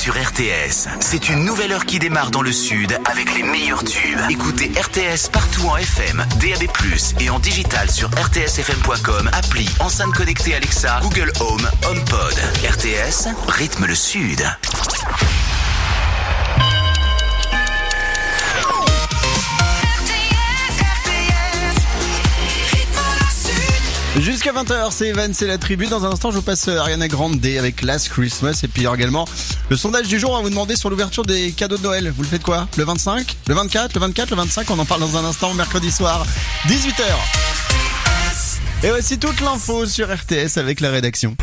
sur RTS. C'est une nouvelle heure qui démarre dans le sud avec les meilleurs tubes. Écoutez RTS partout en FM, DAB+, et en digital sur rtsfm.com, appli, enceinte connectée Alexa, Google Home, HomePod. RTS, rythme le sud. Jusqu'à 20h, c'est Evan, c'est la tribu. Dans un instant, je vous passe Ariana Grande avec Last Christmas. Et puis également, le sondage du jour, on va vous demander sur l'ouverture des cadeaux de Noël. Vous le faites quoi? Le 25? Le 24? Le 24? Le 25? On en parle dans un instant, mercredi soir, 18h. Et voici toute l'info sur RTS avec la rédaction.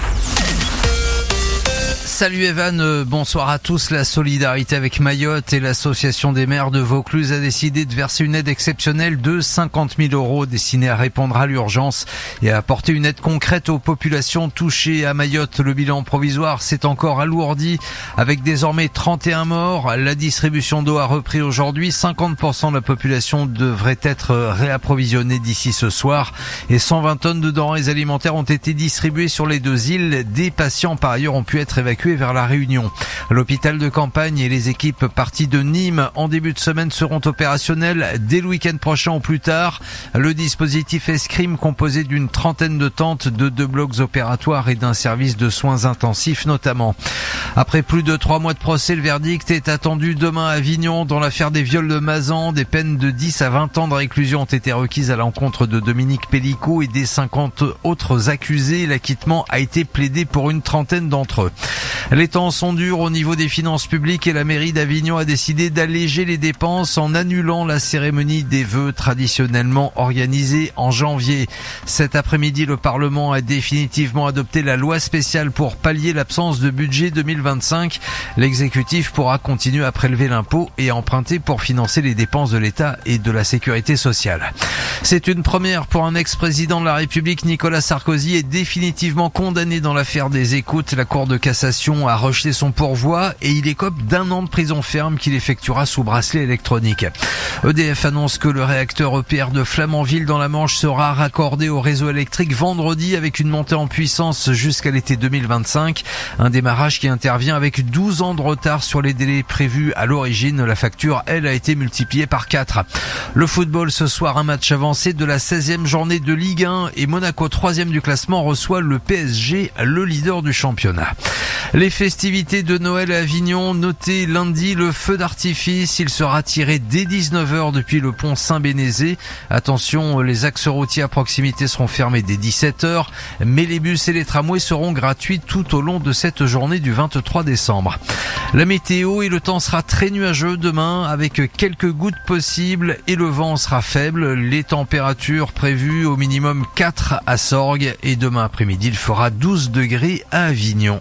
Salut Evan, bonsoir à tous. La solidarité avec Mayotte et l'association des maires de Vaucluse a décidé de verser une aide exceptionnelle de 50 000 € destinée à répondre à l'urgence et à apporter une aide concrète aux populations touchées à Mayotte. Le bilan provisoire s'est encore alourdi avec désormais 31 morts. La distribution d'eau a repris aujourd'hui. 50% de la population devrait être réapprovisionnée d'ici ce soir et 120 tonnes de denrées alimentaires ont été distribuées sur les deux îles. Des patients par ailleurs ont pu être évacués vers la Réunion. L'hôpital de campagne et les équipes parties de Nîmes en début de semaine seront opérationnelles dès le week-end prochain ou plus tard. Le dispositif Escrime, composé d'une trentaine de tentes, de 2 blocs opératoires et d'un service de soins intensifs notamment. Après plus de 3 mois de procès, le verdict est attendu demain à Avignon dans l'affaire des viols de Mazan. Des peines de 10 à 20 ans de réclusion ont été requises à l'encontre de Dominique Pellicot et des 50 autres accusés. L'acquittement a été plaidé pour une trentaine d'entre eux. Les temps sont durs au niveau des finances publiques et la mairie d'Avignon a décidé d'alléger les dépenses en annulant la cérémonie des vœux traditionnellement organisée en janvier. Cet après-midi, le Parlement a définitivement adopté la loi spéciale pour pallier l'absence de budget 2025. L'exécutif pourra continuer à prélever l'impôt et à emprunter pour financer les dépenses de l'État et de la sécurité sociale. C'est une première pour un ex-président de la République. Nicolas Sarkozy est définitivement condamné dans l'affaire des écoutes. La Cour de cassation a rejeté son pourvoi et il écope d'1 an de prison ferme qu'il effectuera sous bracelet électronique. EDF annonce que le réacteur EPR de Flamanville dans la Manche sera raccordé au réseau électrique vendredi avec une montée en puissance jusqu'à l'été 2025. Un démarrage qui intervient avec 12 ans de retard sur les délais prévus à l'origine. La facture, elle, a été multipliée par 4. Le football ce soir, un match avancé de la 16e journée de Ligue 1 et Monaco 3e du classement reçoit le PSG, le leader du championnat. Les festivités de Noël à Avignon, notez lundi le feu d'artifice. Il sera tiré dès 19h depuis le pont Saint-Bénézé. Attention, les axes routiers à proximité seront fermés dès 17h, mais les bus et les tramways seront gratuits tout au long de cette journée du 23 décembre. La météo et le temps sera très nuageux demain avec quelques gouttes possibles et le vent sera faible. Les températures prévues au minimum 4 à Sorgues et demain après-midi il fera 12 degrés à Avignon.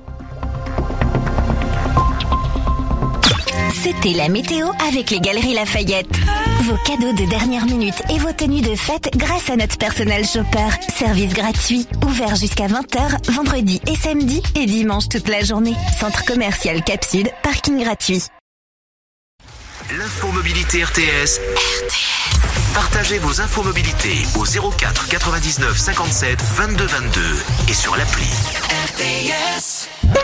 C'était la météo avec les Galeries Lafayette. Vos cadeaux de dernière minute et vos tenues de fête grâce à notre personnel shopper. Service gratuit, ouvert jusqu'à 20h, vendredi et samedi et dimanche toute la journée. Centre commercial Cap Sud, parking gratuit. L'infomobilité RTS. Partagez vos infomobilités au 04 99 57 22 22 et sur l'appli RTS.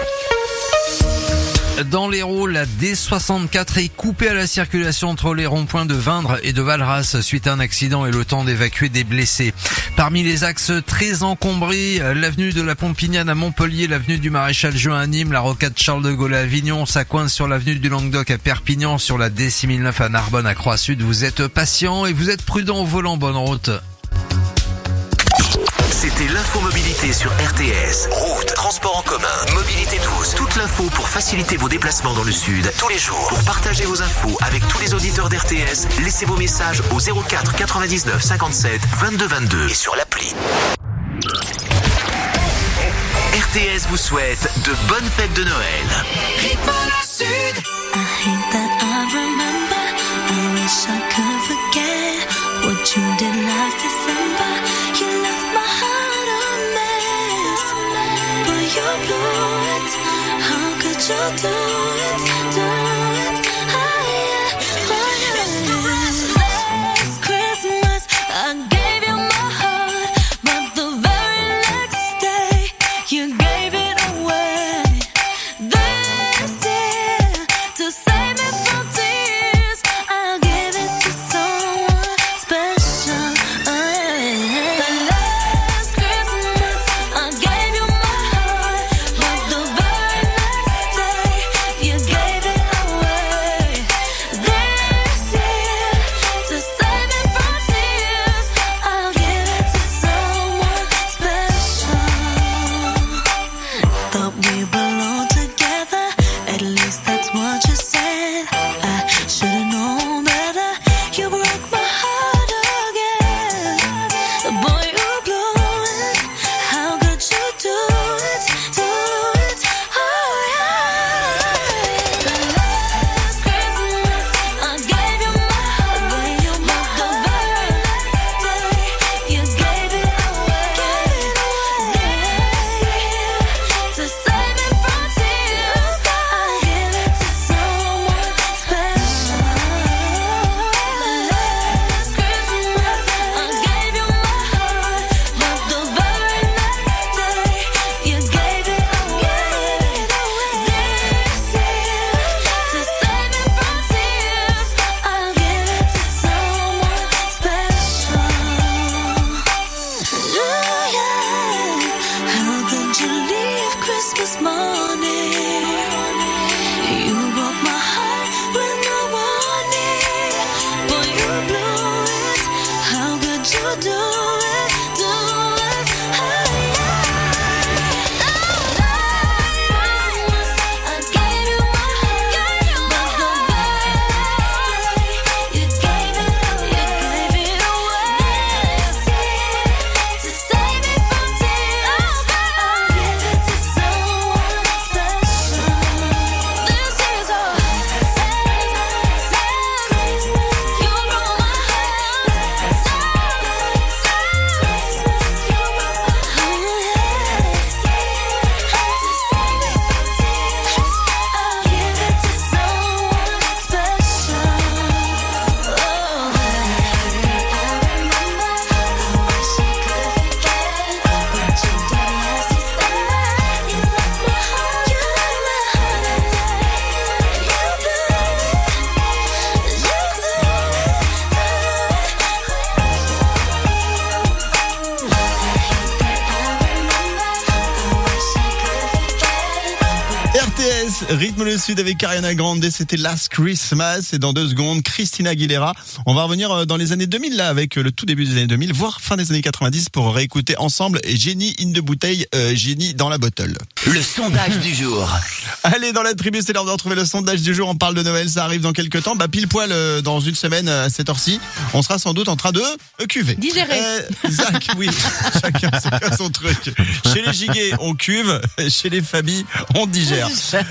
Dans l'Hérault, la D64 est coupée à la circulation entre les ronds-points de Vindre et de Valras suite à un accident et le temps d'évacuer des blessés. Parmi les axes très encombrés, l'avenue de la Pompignane à Montpellier, l'avenue du Maréchal Juin à Nîmes, la rocade Charles de Gaulle à Avignon, ça coince sur l'avenue du Languedoc à Perpignan, sur la D6009 à Narbonne à Croix-Sud. Vous êtes patient et vous êtes prudent au volant. Bonne route. C'était l'infomobilité sur RTS. Route, transport en commun, mobilité douce. Toute l'info pour faciliter vos déplacements dans le sud tous les jours. Pour partager vos infos avec tous les auditeurs d'RTS, laissez vos messages au 04 99 57 22 22 et sur l'appli. RTS vous souhaite de bonnes fêtes de Noël. Rythme le sud. I hate that I remember. I wish I could forget what you did last December. You left my heart a mess, but you blew it. How could you do it? Do it? Last Christmas, I gave you my heart, but the very next day, you gave it away. This year rythme le sud avec Ariana Grande, c'était Last Christmas et dans 2 secondes, Christina Aguilera. On va revenir dans les années 2000 là avec le tout début des années 2000, voire fin des années 90 pour réécouter ensemble Génie in the bouteille, Génie dans la bottle. Le sondage du jour. Allez, dans la tribu, c'est l'heure de retrouver le sondage du jour. On parle de Noël, ça arrive dans quelques temps. Pile poil dans une semaine à cette heure-ci, on sera sans doute en train de cuver. Digérer. Zach, oui, chacun c'est son truc. Chez les giguets, on cuve. Chez les familles, on digère.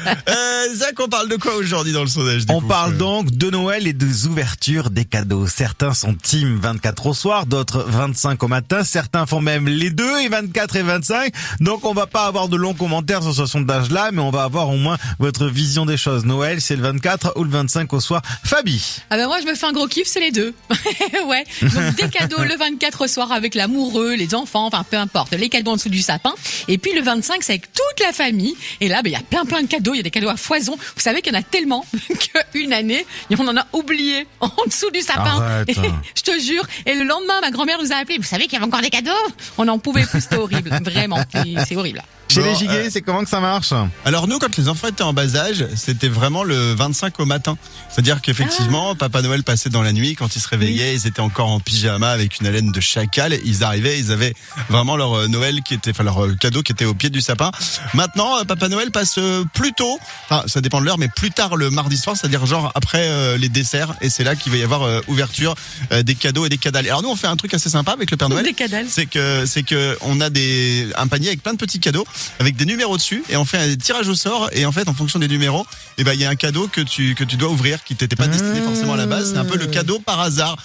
Zach, on parle de quoi aujourd'hui dans le sondage? On parle donc de Noël et des ouvertures des cadeaux. Certains sont team 24 au soir, d'autres 25 au matin. Certains font même les deux, et 24 et 25. Donc on va pas avoir de longs commentaires sur ce sondage-là, mais on va avoir au moins votre vision des choses. Noël, c'est le 24 ou le 25 au soir. Fabi. Ah ben moi je me fais un gros kiff, c'est les deux. Ouais. Donc des cadeaux le 24 au soir avec l'amoureux, les enfants, enfin peu importe, les cadeaux en dessous du sapin. Et puis le 25 c'est avec toute la famille. Et là il y a plein de cadeaux, il y a des cadeaux à foison. Vous savez qu'il y en a tellement qu'une année on en a oublié en dessous du sapin. Arrête. Je te jure. Et le lendemain ma grand-mère nous a appelé. Vous savez qu'il y avait encore des cadeaux? On n'en pouvait plus, c'était horrible. Vraiment, c'est horrible. Chez Bon, les giguets, c'est comment que ça marche? Alors nous, quand les enfants étaient en bas âge, c'était vraiment le 25 au matin. C'est-à-dire qu'effectivement, Papa Noël passait dans la nuit, quand ils se réveillaient, ils étaient encore en pyjama avec une haleine de chacal. Ils arrivaient, ils avaient vraiment leur Noël leur cadeau qui était au pied du sapin. Maintenant, Papa Noël passe plus tôt, enfin ça dépend de l'heure, mais plus tard le mardi soir, c'est-à-dire genre après les desserts. Et c'est là qu'il va y avoir ouverture des cadeaux et des cadales. Alors nous, on fait un truc assez sympa avec le Père Noël. Des cadales. C'est que on a un panier avec plein de petits cadeaux, avec des numéros dessus, et on fait un tirage au sort, et en fait en fonction des numéros, il y a un cadeau que tu dois ouvrir qui t'était pas destiné forcément à la base. C'est un peu le cadeau par hasard,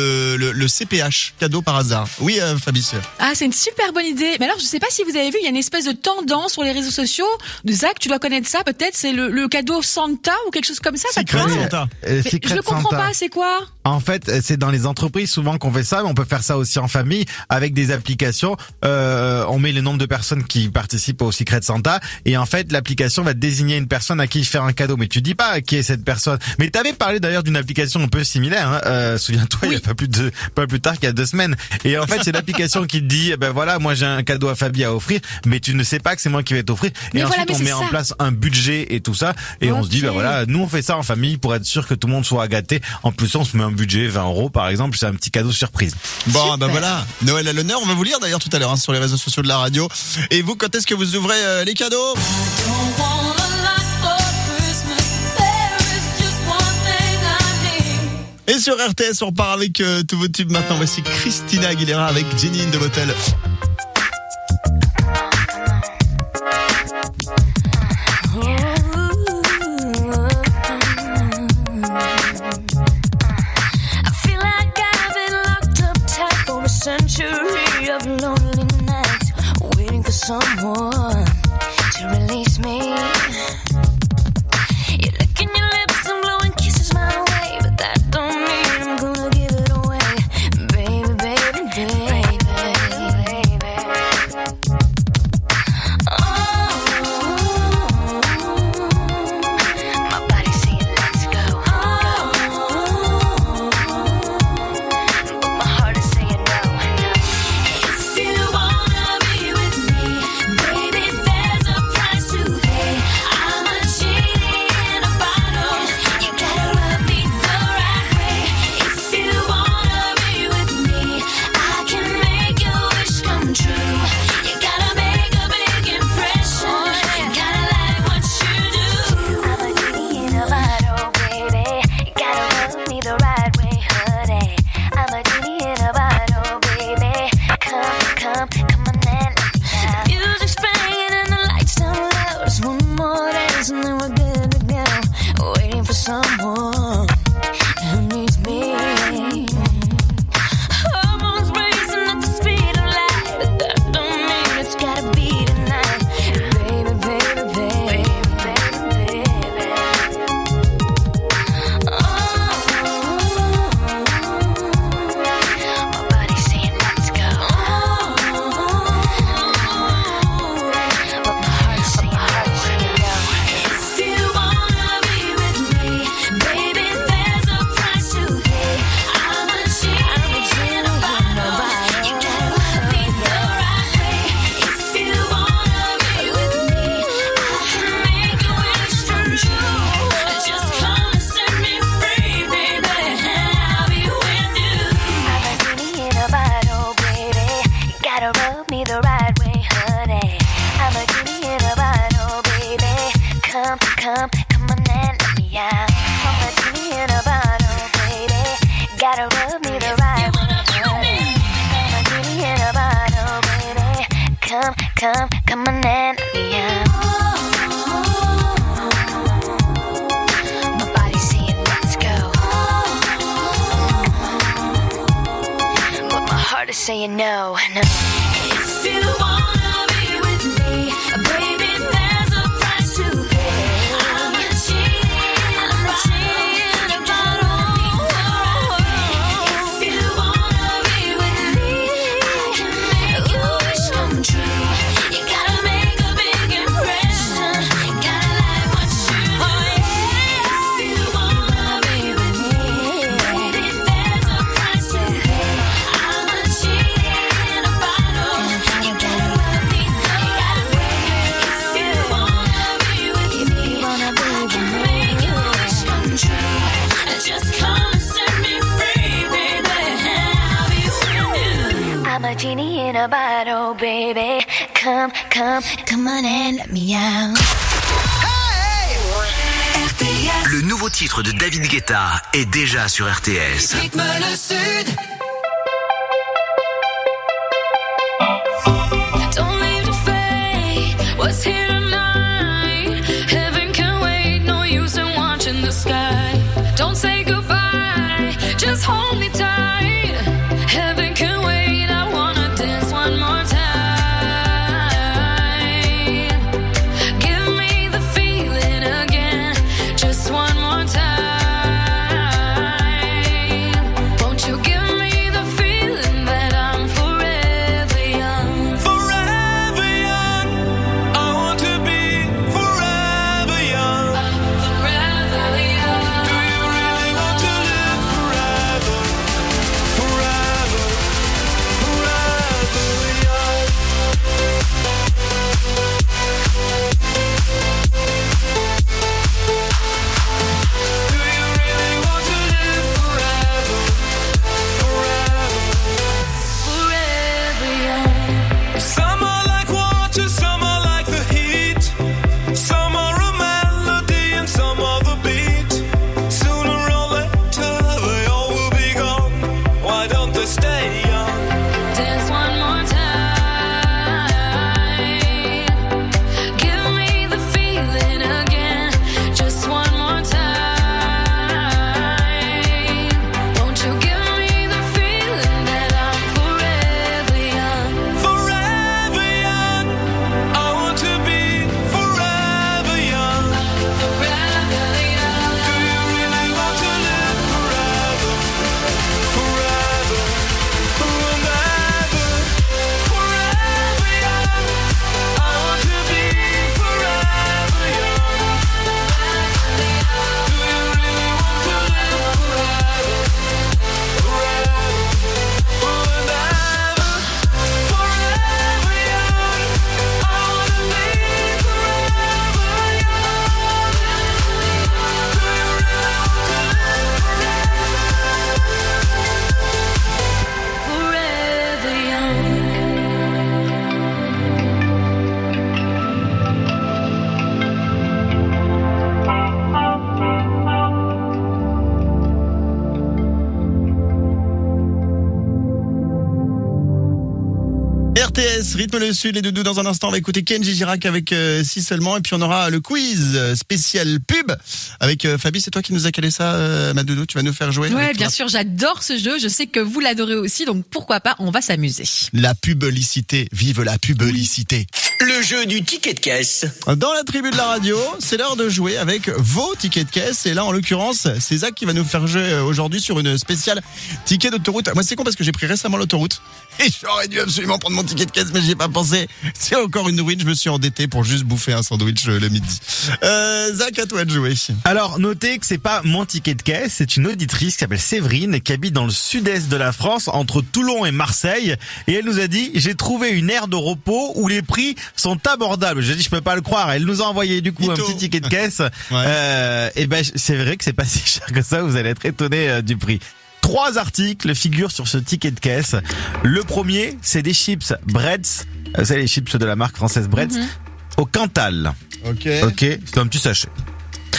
le CPH, cadeau par hasard. Oui, Fabrice. Ah, c'est une super bonne idée. Mais alors, je sais pas si vous avez vu, il y a une espèce de tendance sur les réseaux sociaux. Zach, tu dois connaître ça, peut-être, c'est le cadeau Santa ou quelque chose comme ça. Ça te Secret parle? Santa. Mais Secret je ne comprends Santa. pas, c'est quoi? En fait, c'est dans les entreprises souvent qu'on fait ça, mais on peut faire ça aussi en famille avec des applications. On met le nombre de personnes qui participent au Secret Santa, et en fait, l'application va désigner une personne à qui faire un cadeau. Mais tu dis pas qui est cette personne. Mais t'avais parlé d'ailleurs d'une application un peu similaire. Hein. Souviens-toi, il y a pas plus tard qu'il y a 2 semaines. Et en fait, c'est l'application qui te dit, voilà, moi j'ai un cadeau à Fabi à offrir, mais tu ne sais pas que c'est moi qui vais t'offrir. Mais Et voilà, ensuite, mais on c'est met en ça. place un budget et tout ça, et on se dit, Ok. voilà, nous on fait ça en famille pour être sûr que tout le monde soit gâté. En plus, on se met un budget 20 € par exemple, c'est un petit cadeau surprise. Bon, Super. voilà, Noël à l'honneur. On va vous lire d'ailleurs tout à l'heure sur les réseaux sociaux de la radio. Et vous, quand est-ce que vous ouvrez les cadeaux? Et sur RTS, on part avec tous vos tubes maintenant. Voici Christina Aguilera avec Jenny in the Bottle. I feel like I've been locked up tight for a century of lonely nights, waiting for someone to release me. You're licking your lips and blowing kisses my way, but that don't mean I'm gonna give it away, baby, baby, baby. My body's saying let's go. But my heart is saying no. If you wanna be with me, baby. come on and let me out. My body's saying let's go, but my heart is saying no, no. If you wanna be with me, baby, there's a price to pay. I'm not cheating about all. If you wanna be with me, I can make your wish come true. You gotta make a big impression. Gotta like what you do. If you wanna be with me, baby, there's a price to pay. I'm not cheating about all. You gotta let me know. You gotta wait. If you wanna be with me, I can make your wish come true. Just come and set me free, baby. I'll be with you. I'm a genie in a bottle, baby. Come on and let me out. Le nouveau titre de David Guetta est déjà sur RTS. Rythme le sud. Don't leave to fade. What's here tonight? Heaven can wait. No use in watching the sky. Don't say goodbye. Just hold me tight. Heaven can wait. I wanna dance one more time. Give me the feeling again. Just one more time. Won't you give me the feeling that I'm forever young? Forever young, I want to be forever young. Forever young. Do you really want to live forever? Forever, forever young. Do you really want to live forever? Forever. Forever young. Some are like water, some are like the heat. Some are a melody and some are the beat. Sooner or later they all will be gone. Why don't they stay young? Dance one more time. Give me the feeling again. Just one more time. Won't you give me the feeling that I'm forever young? Forever young, I want to be forever young. Forever young. Do you really want to live forever? Forever, forever, forever young. I want to be forever young. Do you really want to live forever? Forever, forever, forever young. I want to be forever young. Do you really want to live Forever young. RTS, rythme le sud, les doudous dans un instant. On va écouter Kenji Girac avec Si seulement. Et puis on aura le quiz spécial pub avec Fabi. C'est toi qui nous as calé ça, ma doudou. Tu vas nous faire jouer. Ouais, avec bien toi. sûr, j'adore ce jeu. Je sais que vous l'adorez aussi, donc pourquoi pas, on va s'amuser. La publicité. Vive la publicité. Le jeu du ticket de caisse. Dans la tribu de la radio, c'est l'heure de jouer avec vos tickets de caisse. Et là, en l'occurrence, c'est Zach qui va nous faire jouer aujourd'hui sur une spéciale ticket d'autoroute. Moi, c'est con parce que j'ai pris récemment l'autoroute. Et j'aurais dû absolument prendre mon ticket de caisse, mais j'y ai pas pensé. C'est encore une ruine. Je me suis endetté pour juste bouffer un sandwich le midi. Zach, à toi de jouer. Alors, notez que c'est pas mon ticket de caisse, c'est une auditrice qui s'appelle Séverine et qui habite dans le sud-est de la France, entre Toulon et Marseille. Et elle nous a dit, j'ai trouvé une aire de repos où les prix sont abordables. J'ai dit, je peux pas le croire. Elle nous a envoyé du coup Mytho. un petit ticket de caisse. Ouais. Et ben, c'est vrai que c'est pas si cher que ça. Vous allez être étonné du prix. 3 articles figurent sur ce ticket de caisse. Le premier, c'est des chips Bretz. C'est les chips de la marque française Bretz. Au Cantal. Ok. Ok, c'est un petit sachet.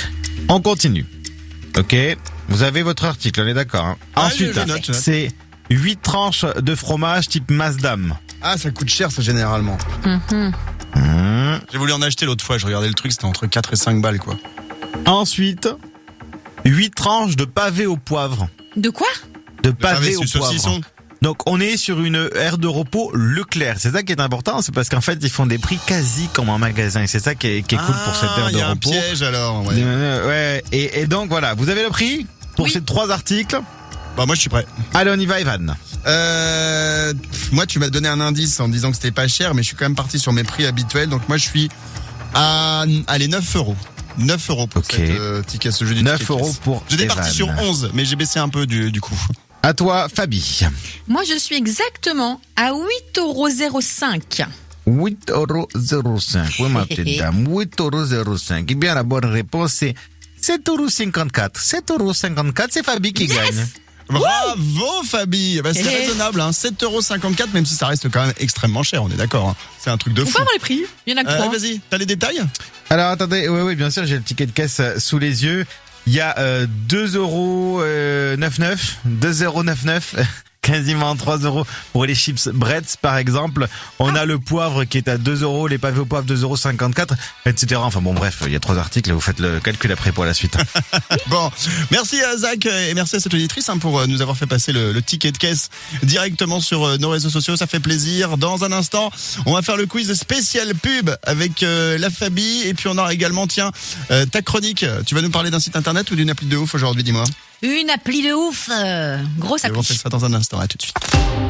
On continue. Ok, vous avez votre article, on est d'accord. Hein. Ah, Ensuite, je note. c'est 8 tranches de fromage type Masdam. Ah, ça coûte cher, ça, généralement. J'ai voulu en acheter l'autre fois, je regardais le truc, c'était entre 4 et 5 balles, quoi. Ensuite, 8 tranches de pavé au poivre. De quoi? De pavé au sur poivre. saucisson. Donc on est sur une aire de repos Leclerc. C'est ça qui est important, c'est parce qu'en fait ils font des prix quasi comme en magasin. Et c'est ça qui est cool pour cette aire il de y a un repos. piège alors. Ouais. Ouais. Et donc voilà, vous avez le prix pour Oui. ces 3 articles. Bah moi je suis prêt. Allez, on y va, Evan. Moi tu m'as donné un indice en disant que c'était pas cher, mais je suis quand même parti sur mes prix habituels. Donc moi je suis à 9 euros. 9 euros pour Ok. cette ticket, ce jeudi. 9 euros pour J'étais Evan. parti sur 11, mais j'ai baissé un peu du coup. À toi, Fabi. Moi, je suis exactement à 8,05 €. 8,05 €. Oui, ma petite dame. 8,05 €. Eh bien, la bonne réponse, c'est 7,54 €. 7,54 €, c'est Fabi qui gagne. Bravo Fabi. Bah, c'est Eh. raisonnable, hein. 7,54 €, même si ça reste quand même extrêmement cher, on est d'accord. Hein. C'est un truc de Faut fou. pas avoir les prix. Il y en a que 3. Vas-y, t'as les détails? Alors, attendez. Oui, bien sûr, j'ai le ticket de caisse sous les yeux. Il y a 2,99 €. 2,99 €. Quasiment 3 € pour les chips Bretz, par exemple. On a le poivre qui est à 2 €, les pavés au poivre 2,54 €, etc. Enfin bon, bref, il y a 3 articles, vous faites le calcul après pour la suite. Bon, merci à Zach et merci à cette auditrice pour nous avoir fait passer le ticket de caisse directement sur nos réseaux sociaux. Ça fait plaisir. Dans un instant, on va faire le quiz spécial pub avec la Fabi. Et puis on aura également, ta chronique. Tu vas nous parler d'un site internet ou d'une appli de ouf aujourd'hui, dis-moi. Une appli de ouf. Grosse Et on appli. fait ça dans un instant. À tout de suite.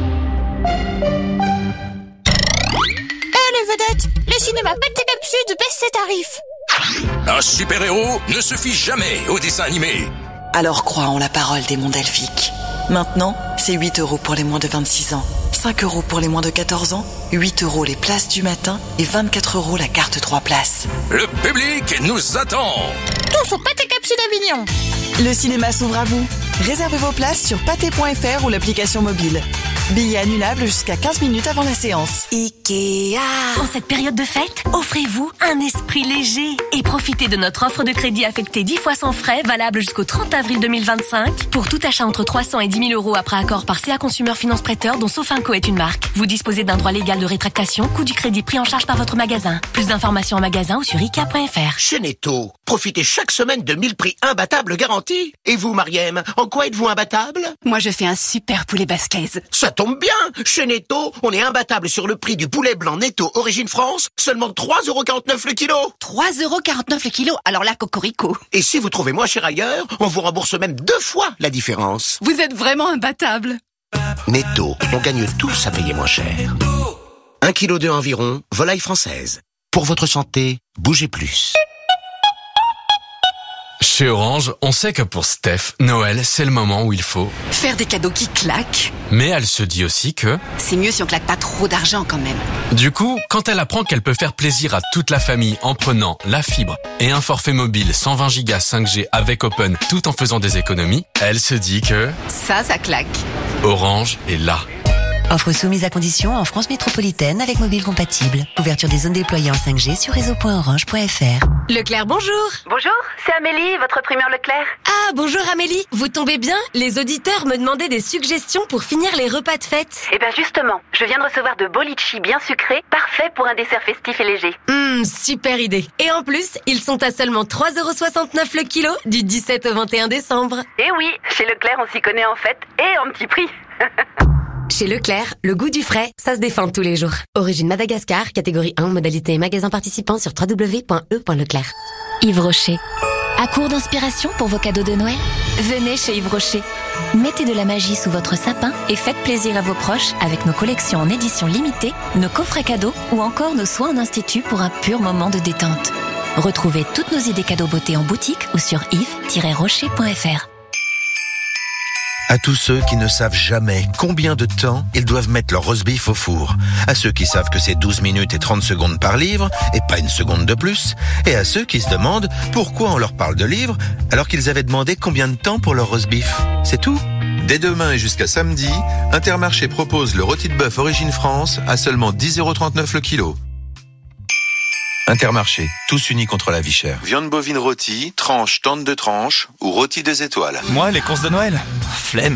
Les vedettes, le cinéma Pathé Cap Sud baisse ses tarifs. Un super-héros ne se fie jamais au dessin animé. Alors crois en la parole des mondes elfiques. Maintenant, c'est 8 € pour les moins de 26 ans, 5 € pour les moins de 14 ans, 8 € les places du matin et 24 € la carte 3 places. Le public nous attend. Tous au Pathé Cap Sud Avignon. Le cinéma s'ouvre à vous. Réservez vos places sur pathé.fr ou l'application mobile. Billets annulables jusqu'à 15 minutes avant la séance. Ikea. En cette période de fête, offrez-vous un esprit léger et profitez de notre offre de crédit affectée 10 fois sans frais, valable jusqu'au 30 avril 2025. Pour tout achat entre 300 et 10 000 € après accord par CA Consumer Finance Prêteur, dont Sofinco est une marque. Vous disposez d'un droit légal de rétractation, coût du crédit pris en charge par votre magasin. Plus d'informations en magasin ou sur Ikea.fr. Chez Netto, profitez chaque semaine de 1000 prix imbattables garantis. Et vous, Mariem, en quoi êtes-vous imbattable? Moi, je fais un super poulet basquaise. Ça tombe bien. Chez Netto, on est imbattable sur le prix du poulet blanc Netto Origine France, seulement 3,49 € le kilo. 3,49 € le kilo. Alors là, cocorico. Et si vous trouvez moins cher ailleurs, on vous rembourse même 2 fois la différence. Vous êtes vraiment imbattable. Netto, on gagne tous à payer moins cher. 1,2 kg environ, volaille française. Pour votre santé, bougez plus. Chez Orange, on sait que pour Steph, Noël, c'est le moment où il faut. Faire des cadeaux qui claquent. Mais elle se dit aussi que... C'est mieux si on claque pas trop d'argent quand même. Du coup, quand elle apprend qu'elle peut faire plaisir à toute la famille en prenant la fibre et un forfait mobile 120 Go 5G avec Open tout en faisant des économies, elle se dit que... Ça claque. Orange est là. Offre soumise à condition en France métropolitaine avec mobile compatible. Ouverture des zones déployées en 5G sur réseau.orange.fr. Leclerc, bonjour. Bonjour, c'est Amélie, votre primeur Leclerc. Ah, bonjour Amélie. Vous tombez bien? Les auditeurs me demandaient des suggestions pour finir les repas de fête. Eh bien justement, je viens de recevoir de beaux litchis bien sucrés, parfaits pour un dessert festif et léger. Super idée. Et en plus, ils sont à seulement 3,69 € le kilo du 17 au 21 décembre. Eh oui, chez Leclerc on s'y connaît en fait, et en petit prix. Chez Leclerc, le goût du frais, ça se défend tous les jours. Origine Madagascar, catégorie 1, modalité magasin participant sur www.e.leclerc. Yves Rocher. À court d'inspiration pour vos cadeaux de Noël? Venez chez Yves Rocher. Mettez de la magie sous votre sapin et faites plaisir à vos proches avec nos collections en édition limitée, nos coffrets cadeaux ou encore nos soins en institut pour un pur moment de détente. Retrouvez toutes nos idées cadeaux beauté en boutique ou sur yves-rocher.fr. À tous ceux qui ne savent jamais combien de temps ils doivent mettre leur roast beef au four. À ceux qui savent que c'est 12 minutes et 30 secondes par livre, et pas une seconde de plus. Et à ceux qui se demandent pourquoi on leur parle de livres, alors qu'ils avaient demandé combien de temps pour leur roast beef. C'est tout. Dès demain et jusqu'à samedi, Intermarché propose le rôti de bœuf Origine France à seulement 10,39 € le kilo. Intermarché, tous unis contre la vie chère. Viande bovine rôtie, tranche tente de tranche ou rôti 2 étoiles. Moi, les courses de Noël, flemme. Je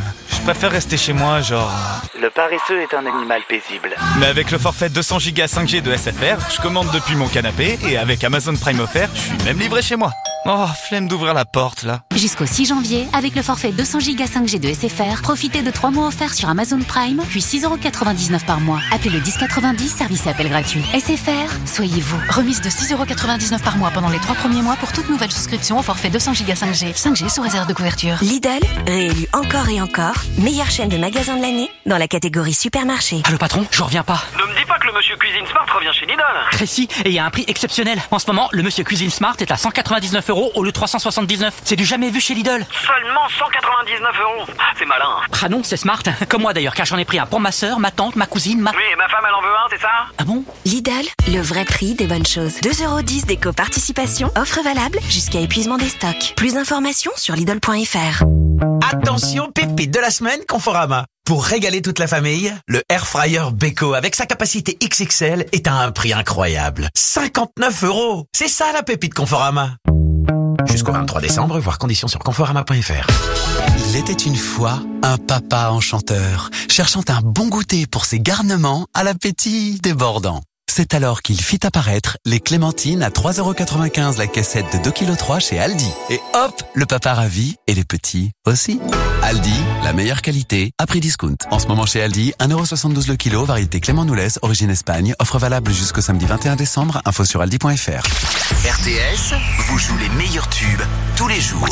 préfère rester chez moi, genre... Le paresseux est un animal paisible. Mais avec le forfait 200 Go 5G de SFR, je commande depuis mon canapé et avec Amazon Prime offert, je suis même livré chez moi. Oh, flemme d'ouvrir la porte, là. Jusqu'au 6 janvier, avec le forfait 200 Go 5G de SFR, profitez de 3 mois offerts sur Amazon Prime, puis 6,99€ par mois. Appelez le 1090, service et appel gratuit. SFR, soyez vous. Remise de 6,99€ par mois pendant les 3 premiers mois pour toute nouvelle souscription au forfait 200 Go 5G. 5G sous réserve de couverture. Lidl, réélu encore et encore, meilleure chaîne de magasins de l'année dans la catégorie supermarché. Ah, le patron, je reviens pas. Ne me dis pas que le monsieur Cuisine Smart revient chez Lidl. Précis, et il y a un prix exceptionnel. En ce moment, le monsieur Cuisine Smart est à 199€ au lieu de 379. C'est du jamais vu chez Lidl. Seulement 199€. C'est malin. Ah non, c'est smart. Comme moi d'ailleurs, car j'en ai pris un pour ma sœur, ma tante, ma cousine, Oui, et ma femme elle en veut un, c'est ça? Ah bon? Lidl, le vrai prix des bonnes choses. 2,10€ d'éco-participation, offre valable jusqu'à épuisement des stocks. Plus d'informations sur Lidl.fr. Attention, pépite de la semaine Conforama. Pour régaler toute la famille, le Air Fryer Beko avec sa capacité XXL est à un prix incroyable. 59€. C'est ça la pépite Conforama. Jusqu'au 23 décembre, voir conditions sur conforama.fr. Il était une fois un papa enchanteur, cherchant un bon goûter pour ses garnements à l'appétit débordant. C'est alors qu'il fit apparaître les clémentines à 3,95€ la cassette de 2,3 kg chez Aldi. Et hop, le papa ravi et les petits aussi. Aldi, la meilleure qualité à prix discount. En ce moment chez Aldi, 1,72€ le kilo, variété Clément Noulès, origine Espagne. Offre valable jusqu'au samedi 21 décembre. Info sur aldi.fr. RTS vous joue les meilleurs tubes tous les jours.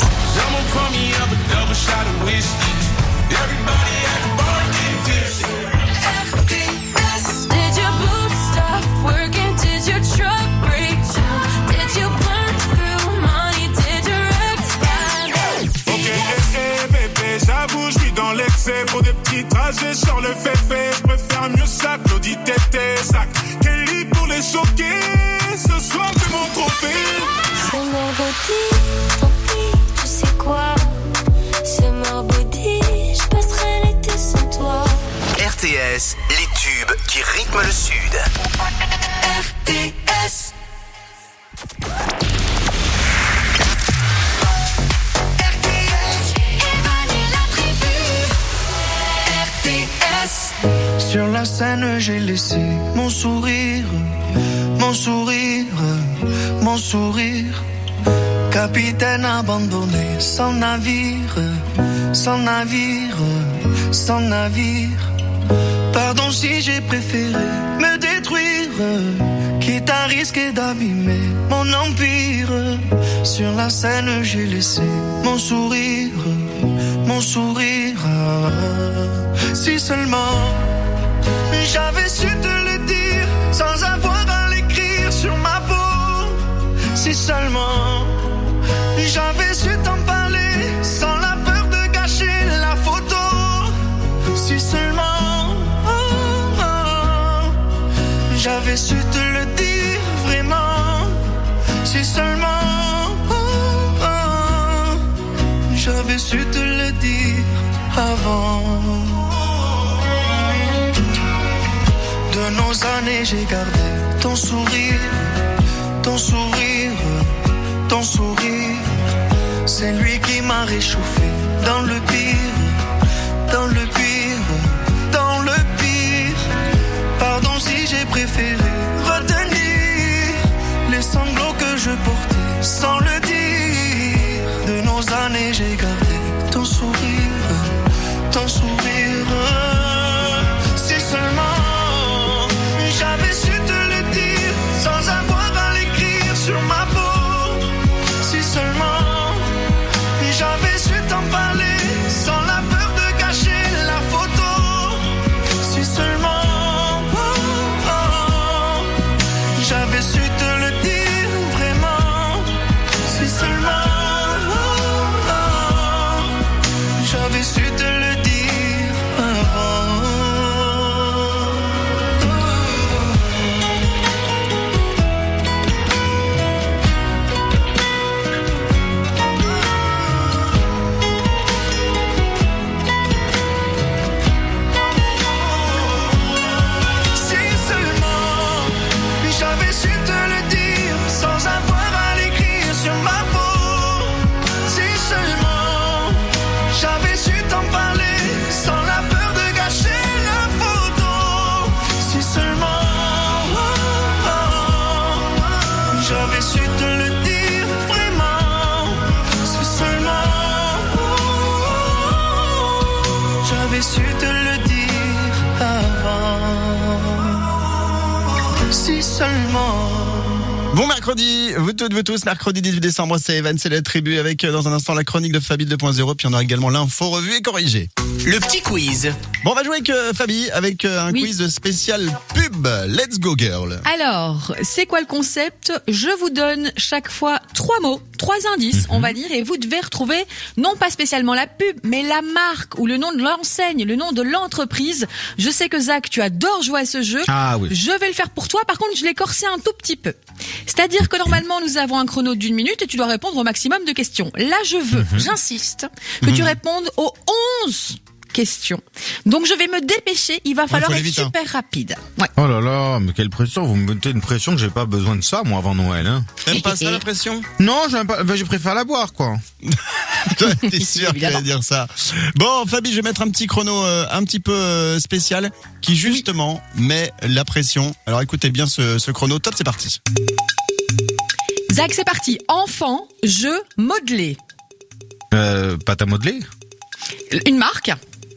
J'avoue, je suis dans l'excès pour des petits trajets sur le fait. Je préfère mieux ça, Claudie Tété, sac Kelly pour les choquer. Ce soir, c'est mon trophée. C'est Marbody, tant pis, tu sais quoi. C'est Marbody, je passerai l'été sans toi. RTS, les tubes qui rythment le Sud. RTS. Sur la scène, j'ai laissé mon sourire, mon sourire, mon sourire. Capitaine abandonné, sans navire, sans navire, sans navire. Pardon si j'ai préféré me détruire, quitte à risquer d'abîmer mon empire. Sur la scène, j'ai laissé mon sourire, mon sourire. Si seulement j'avais su te le dire sans avoir à l'écrire sur ma peau. Si seulement j'avais su t'en parler sans la peur de gâcher la photo. Si seulement j'avais su te le dire vraiment. Si seulement j'avais su te le dire avant. De nos années, j'ai gardé ton sourire, ton sourire, ton sourire. C'est lui qui m'a réchauffé dans le pire, dans le pire, dans le pire. Pardon si j'ai préféré retenir les sanglots que je portais sans le dire. De nos années, j'ai gardé ton sourire, ton sourire. Si seulement j'avais su te le dire sans avoir à l'écrire sur ma peau. Si seulement j'avais su t'en parler sans la peur de gâcher la photo. Si seulement j'avais su te le dire vraiment. Si seulement j'avais su te le dire. j'avais su te le dire avant. Si seulement. Bon mercredi, vous toutes, vous tous, mercredi 18 décembre, c'est Evan, c'est la tribu avec dans un instant la chronique de Fabi 2.0, puis on aura également l'info revue et corrigée. Le petit quiz. Bon, on va jouer avec Fabi, avec un quiz spécial pub. Let's go girl. Alors, c'est quoi le concept ? Je vous donne chaque fois 3 mots, 3 indices, on va dire, et vous devez retrouver non pas spécialement la pub, mais la marque ou le nom de l'enseigne, le nom de l'entreprise. Je sais que Zach, tu adores jouer à ce jeu. Ah oui. Je vais le faire pour toi, par contre, je l'ai corsé un tout petit peu. C'est-à-dire que normalement, nous avons un chrono d'1 minute et tu dois répondre au maximum de questions. Là, je veux, j'insiste, que tu répondes aux 11 questions. Donc, je vais me dépêcher. Il va falloir être super rapide. Ouais. Oh là là, mais quelle pression. Vous me mettez une pression que j'ai pas besoin de ça, moi, avant Noël, hein. T'aimes pas ça, la pression? Non, j'aime pas, je préfère la boire, quoi. T'es sûr qu'elle allait dire ça. Bon, Fabi, je vais mettre un petit chrono un petit peu spécial qui, justement, met la pression. Alors, écoutez bien ce chrono. Top, c'est parti. Zach, c'est parti. Enfant, jeu, modelé. Pâte à modeler? Une marque.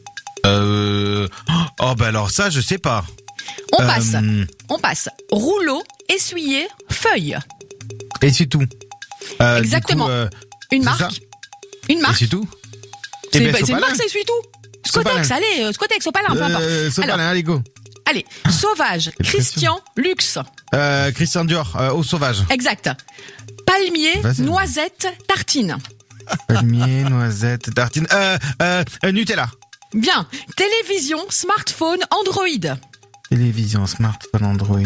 Oh, bah alors ça, je sais pas. On passe. Rouleau, essuyer, feuille. Et c'est tout. Exactement. Du coup, une marque. Une marque. Et c'est tout. C'est une marque, ça essuie tout. Scotex, allez, Scotex, Sopalin, peu importe. Sopalin, allez, go. Allez, sauvage, Christian, luxe. Christian Dior, eau sauvage. Exact. Palmier, noisette, tartine. Palmier, noisette, tartine. Nutella. Bien. Télévision, smartphone, Android. Télévision, smartphone, Android.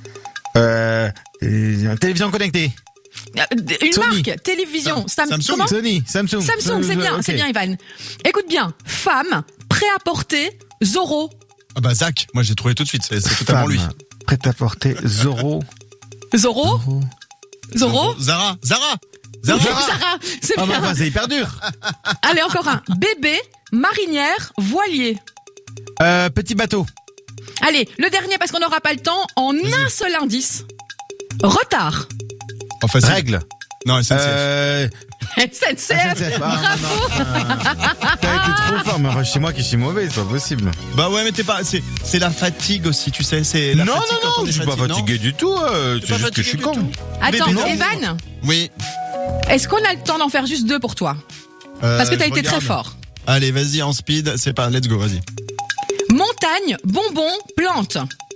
Télévision connectée. Une Sony. marque, télévision. Samsung. Comment Sony, Samsung. Samsung, c'est bien, okay. c'est bien, Ivan. Écoute bien. Femme, prêt-à-porter, Zorro. Ah bah Zach, moi j'ai trouvé tout de suite, c'est totalement lui. Prêt-à-porter, Zorro. Zorro. Zara, c'est bien. Bah, c'est hyper dur. Allez, encore un. Bébé, marinière, voilier. Petit bateau. Allez, le dernier parce qu'on n'aura pas le temps. En un seul indice. Retard. Enfin, règle. Non, SNCF. SNCF, bravo. T'as été trop fort, mais chez moi qui suis mauvais, c'est pas possible. Bah ouais, mais t'es pas, c'est la fatigue aussi, tu sais, c'est la fatigue. Non, je suis pas fatigué du tout, c'est juste que je suis con. Attends, Evan. Oui. Est-ce qu'on a le temps d'en faire juste 2 pour toi? Parce que t'as été très fort. Allez, vas-y, en speed, c'est pas, let's go, vas-y. Montagne, bonbon, plante.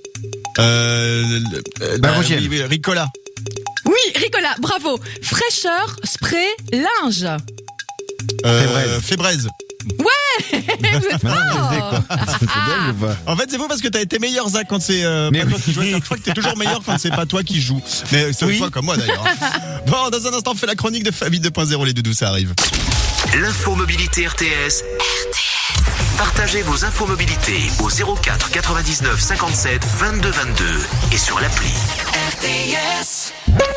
Oui, Ricola. Oui, Ricola, bravo. Fraîcheur, spray, linge. Fébraise. Ouais, vous êtes fort. En fait, c'est faux parce que t'as été meilleur, Zach, quand c'est pas toi qui joues. Je crois que t'es toujours meilleur quand c'est pas toi qui joues. Mais c'est toi comme moi d'ailleurs. Bon, dans un instant, on fait la chronique de Fabi 2.0, les doudous, ça arrive. L'info mobilité RTS. Partagez vos infos mobilité au 04 99 57 22 22 et sur l'appli RTS.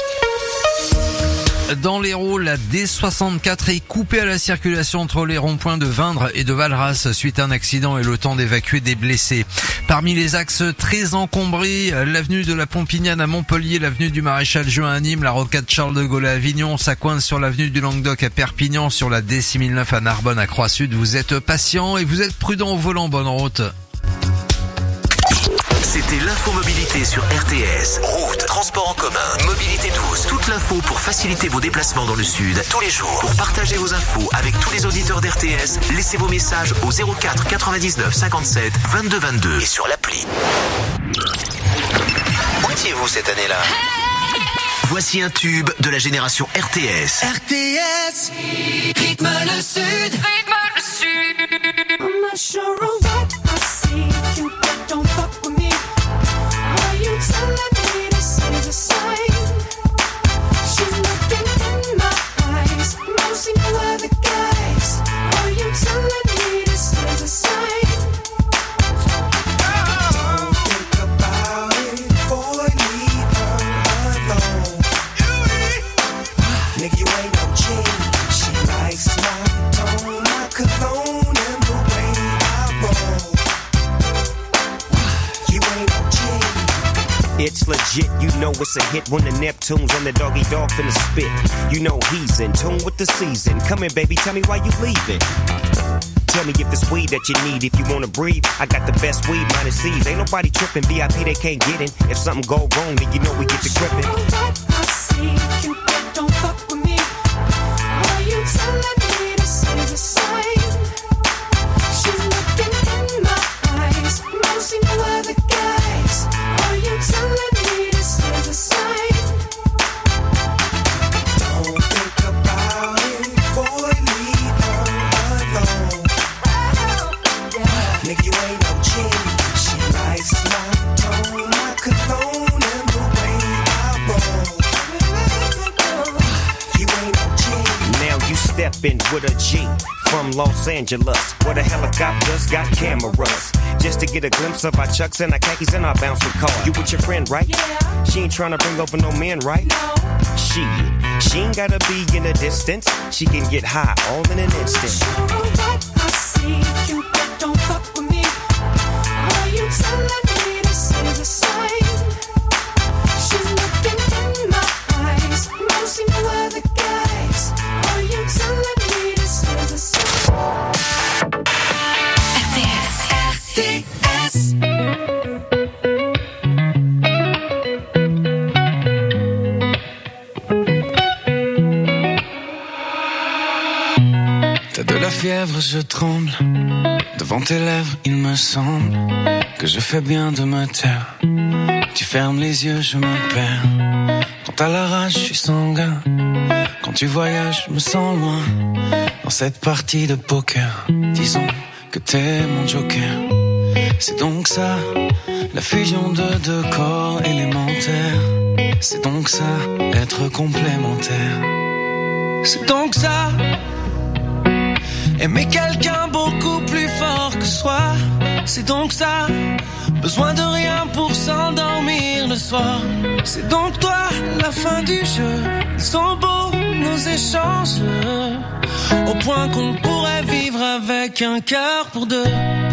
Dans l'Hérault, la D64 est coupée à la circulation entre les ronds-points de Vindre et de Valras suite à un accident et le temps d'évacuer des blessés. Parmi les axes très encombrés, l'avenue de la Pompignane à Montpellier, l'avenue du Maréchal Juin à Nîmes, la rocade Charles de Gaulle à Avignon, ça coince sur l'avenue du Languedoc à Perpignan, sur la D6009 à Narbonne à Croix-Sud. Vous êtes patient et vous êtes prudent au volant. Bonne route. C'était l'infomobilité sur RTS. Route, transport en commun, mobilité douce. Toute l'info pour faciliter vos déplacements dans le sud tous les jours. Pour partager vos infos avec tous les auditeurs d'RTS, laissez vos messages au 04 99 57 22 22 et sur l'appli. Où étiez-vous cette année-là? Voici un tube de la génération RTS. RTS, rythme le sud. Rythme le sud. I'm not sure of what I see you, but don't fuck with me. Are you telling me this is a sign? She's looking in my eyes, mostly no other guys. Are you telling me this is a sign? Don't think about it, boy, leave her alone. Nigga, you ain't no G. She likes my tone, my cologne, and the way I roll. You ain't no G. It's legit, you know it's a hit when the Neptunes and the doggy dog finna spit. You know he's in tune with the season. Come here, baby, tell me why you leaving. tell me if it's weed that you need. If you wanna breathe, I got the best weed, minus C's. Ain't nobody tripping, VIP they can't get in. If something go wrong, then you know we get to gripping. I see you, but don't fuck with me. Are you telling me this is a sign? She's looking in my eyes, mostly no other guys. Are you telling me this is a sign? Don't think about it, boy, leave her alone. Nigga, you ain't no chick. She likes my tone, my cologne, and the way I roll. You ain't no chick. Now you steppin' with a G from Los Angeles, where the helicopters got cameras, just to get a glimpse of our chucks and our khakis and our bouncer car. You with your friend, right? Yeah. She ain't tryna bring over no men, right? No. She ain't gotta be in a distance. She can get high all in an instant. Sure what I see you, but don't fuck with me. Are you telling me this is a sign? She's looking in my eyes, mostly no other guys. Are you telling me this is a sign? RTS. T'as de la fièvre, je tremble. Devant tes lèvres, il me semble que je fais bien de me taire. Tu fermes les yeux, je me perds. Quand t'as la rage, je suis sanguin. Quand tu voyages, je me sens loin. Dans cette partie de poker, disons que t'es mon joker. C'est donc ça, la fusion de deux corps élémentaires. C'est donc ça, être complémentaire. C'est donc ça, aimer quelqu'un beaucoup plus fort que soi. C'est donc ça, besoin de rien pour s'endormir le soir. C'est donc toi, la fin du jeu. Ils sont beaux nos échanges, au point qu'on pourrait vivre avec un cœur pour deux.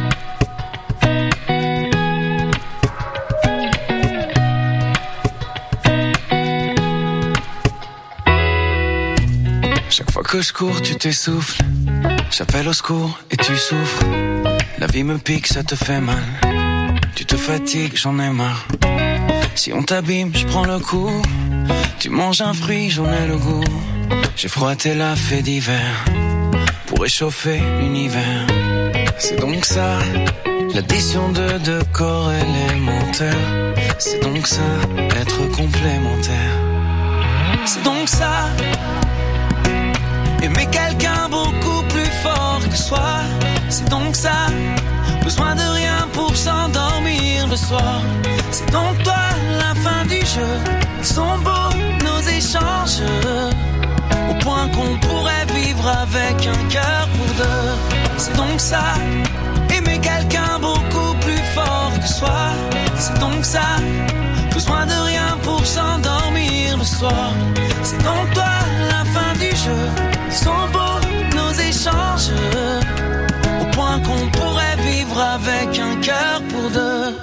Chaque fois que je cours, tu t'essouffles. J'appelle au secours et tu souffres. La vie me pique, ça te fait mal. Tu te fatigues, j'en ai marre. Si on t'abîme, je prends le coup. Tu manges un fruit, j'en ai le goût. J'ai froissé la fée d'hiver pour réchauffer l'univers. C'est donc ça, l'addition de deux corps élémentaires. C'est donc ça, être complémentaire. C'est donc ça, aimer quelqu'un beaucoup plus fort que soi. C'est donc ça, besoin de rien pour s'endormir le soir. C'est donc toi, la fin du jeu. Ils sont beaux nos échanges, au point qu'on pourrait vivre avec un cœur pour deux. C'est donc ça, aimer quelqu'un beaucoup plus fort que soi. C'est donc ça, besoin de rien pour s'endormir le soir. C'est donc toi, la fin du jeu. Ils sont beaux nos échanges, au point qu'on pourrait vivre avec un cœur pour deux.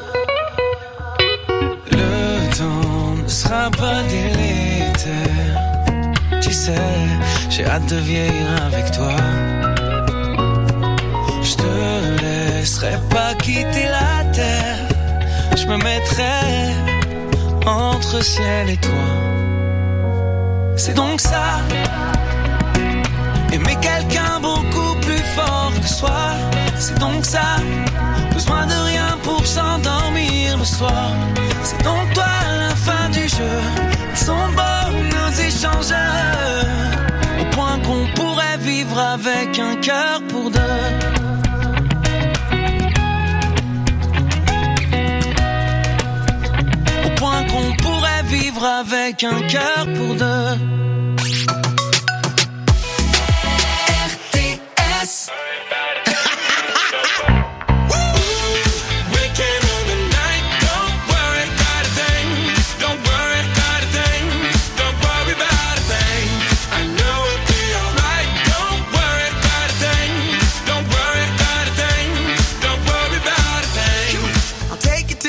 Le temps ne sera pas délétère. Tu sais, j'ai hâte de vieillir avec toi. Je te laisserai pas quitter la terre. Je me mettrai entre ciel et toi. C'est donc ça, aimer quelqu'un beaucoup plus fort que soi. C'est donc ça, besoin de rien pour s'endormir le soir. C'est donc toi, la fin du jeu. Ils sont beaux nos échanges, au point qu'on pourrait vivre avec un cœur pour deux. Au point qu'on pourrait vivre avec un cœur pour deux. RTS.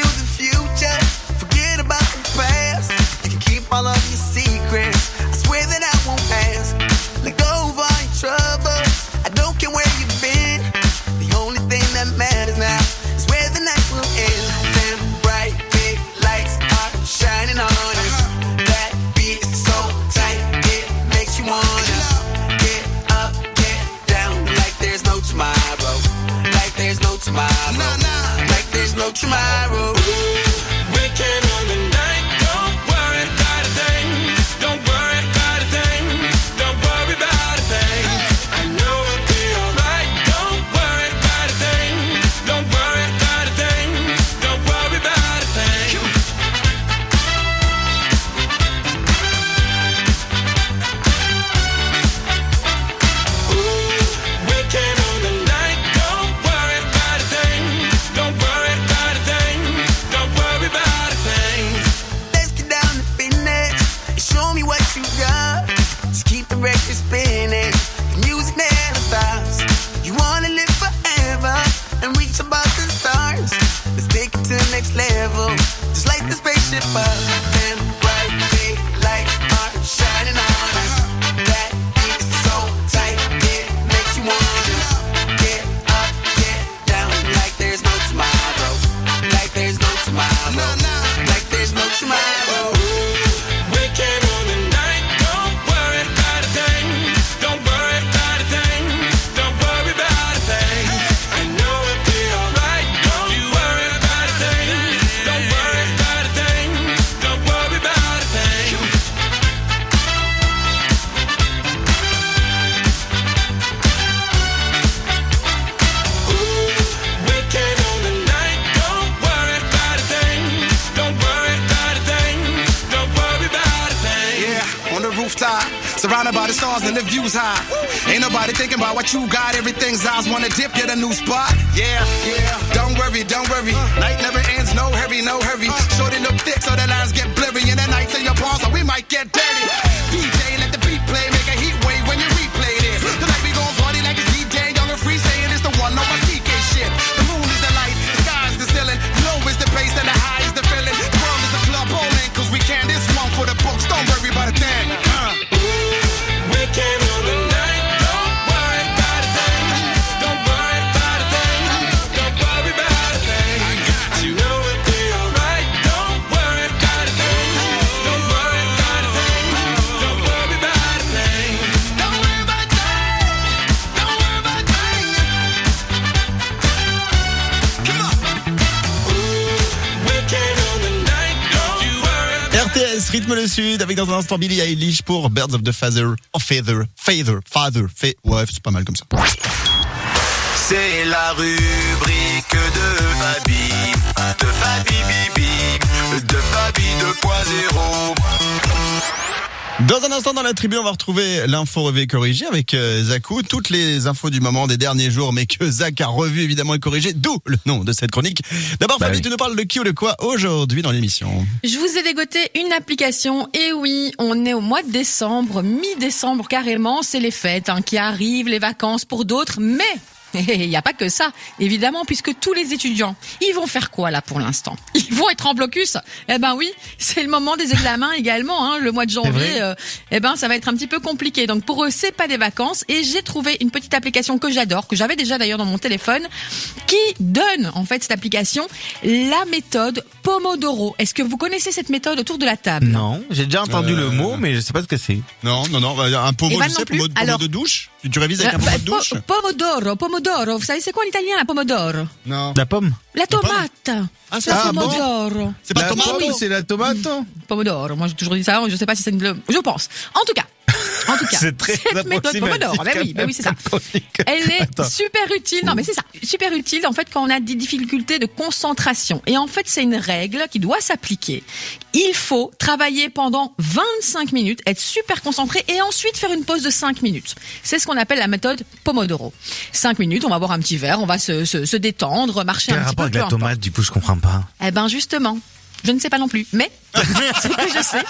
All of your secrets, I swear tomorrow. Like there's no tomorrow. Weekend on the night, don't worry about a thing. Don't worry about a thing. Don't worry about a thing. I know it'll be alright. Don't worry about a thing. Don't worry about a thing. Don't worry about a thing. Weekend on the night, don't worry about a thing. Don't worry about a thing. Don't worry about a thing. Let's get down to business. Show me what you got. Just keep the record spinning. The music never stops. You wanna live forever and reach above the stars. Let's take it to the next level. Just like the spaceship up and bright big lights are shining on us. That beat is so tight, it makes you wanna get up, get down, like there's no tomorrow. Like there's no tomorrow. Like there's no tomorrow. Weekend on the night, don't worry about a thing. Don't worry about a thing. Don't worry about a thing. I know it'll be alright. Don't you worry about a thing. Don't worry about a thing. Don't worry about a thing. Weekend on the night, don't worry about a thing. Don't worry about a thing. Don't worry about a thing. Yeah, on the rooftop, surrounded by the stars and the views high. Ain't nobody thinking about what you got. Everything's eyes wanna dip, get a new spot. Yeah, yeah. Don't worry, don't worry. Night never ends, no hurry, no hurry. Shorty look thick, so the lines get blurry. And the nights in your palms, so we might get dirty. DJ, let the beat play, make a heat wave when you replay this. Tonight we gon' party like it's DJ, young and free, saying it's the one over CK shit. The moon is the light, the sky is the ceiling. Low is the bass and the high is the feeling. The world is a club bowling, cause we can. This one for the books, don't worry about a thing. Weekend on the night, don't worry about a thing. Don't worry about a thing. Don't worry about a thing. I know it'll be alright. Don't worry about a thing. Don't worry about a thing. Don't worry about a thing. Don't worry about a thing. Don't worry about a thing. Come on. Weekend on the night, don't you worry. RTS, rythme le sud, avec dans un instant Billie Eilish pour Birds of the Feather. Ouais, c'est pas mal comme ça. C'est la rubrique de Fabi Bibi, de Fabi 2.0. Dans un instant dans la tribu, on va retrouver l'info revue et corrigée avec Zakou. Toutes les infos du moment des derniers jours, mais que Zach a revu évidemment et corrigé, d'où le nom de cette chronique. D'abord, Fabi, oui. tu nous parles de qui ou de quoi aujourd'hui dans l'émission? Je vous ai dégoté une application, et oui, on est au mois de décembre, mi-décembre carrément, c'est les fêtes qui arrivent, les vacances pour d'autres, mais il n'y a pas que ça, évidemment, puisque tous les étudiants, ils vont faire quoi là pour l'instant? Ils vont être en blocus. Eh ben oui, c'est le moment des examens également, le mois de janvier. Ça va être un petit peu compliqué. Donc pour eux, c'est pas des vacances. Et j'ai trouvé une petite application que j'adore, que j'avais déjà d'ailleurs dans mon téléphone, qui donne en fait cette application la méthode Pomodoro. Est-ce que vous connaissez cette méthode autour de la table? Non, j'ai déjà entendu le mot, mais je sais pas ce que c'est. Non, un pomodoro, Evan tu non sais, plus. pomodoro Alors, de douche. Tu révises avec un pomodoro de douche? Pomodoro. Vous savez c'est quoi en italien la pomodoro? Non. La pomme. La tomate. Ah, c'est la bon pomodoro. C'est pas La tomate, pomme, c'est la tomate. Pomodoro. Moi j'ai toujours dit ça. Je sais pas si c'est je pense. En tout cas. C'est très cette méthode Pomodoro. Ben oui, c'est ça. Elle est super utile. Non, mais c'est ça. Super utile, en fait, quand on a des difficultés de concentration. Et en fait, c'est une règle qui doit s'appliquer. Il faut travailler pendant 25 minutes, être super concentré et ensuite faire une pause de 5 minutes. C'est ce qu'on appelle la méthode Pomodoro. 5 minutes, on va boire un petit verre, on va se détendre, marcher un petit peu. Quel rapport avec la tomate, du coup, je comprends pas. Eh ben, justement. Je ne sais pas non plus, mais ce que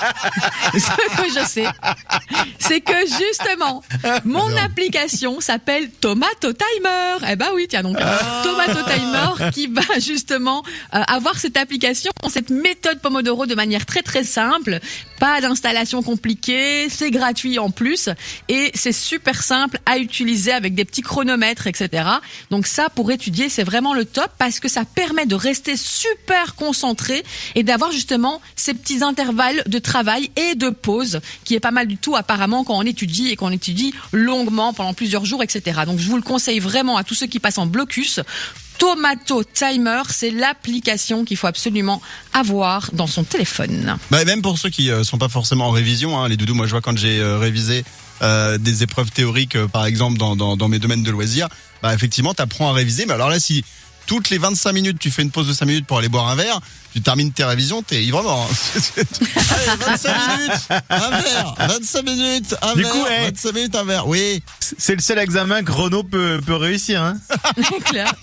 je sais, c'est que justement, mon application s'appelle Tomato Timer. Eh ben oui, tiens donc, Tomato Timer qui va justement avoir cette application, cette méthode Pomodoro de manière très très simple, pas d'installation compliquée, c'est gratuit en plus et c'est super simple à utiliser avec des petits chronomètres, etc. Donc ça, pour étudier, c'est vraiment le top parce que ça permet de rester super concentré et d'avoir justement ces petits intervalles de travail et de pause qui est pas mal du tout apparemment quand on étudie et qu'on étudie longuement pendant plusieurs jours, etc. Donc je vous le conseille vraiment à tous ceux qui passent en blocus. Tomato Timer, c'est l'application qu'il faut absolument avoir dans son téléphone. Bah, même pour ceux qui sont pas forcément en révision, hein, les doudous, moi je vois quand j'ai révisé des épreuves théoriques, par exemple dans mes domaines de loisirs, bah effectivement t'apprends à réviser. Mais alors là, si toutes les 25 minutes tu fais une pause de 5 minutes pour aller boire un verre, tu termines tes révisions, t'es ivre mort. Allez, 25 minutes, un verre, 25 minutes, un Du verre, coup, 25 minutes, un verre. Oui. C'est le seul examen que Renaud peut réussir, hein. Claire.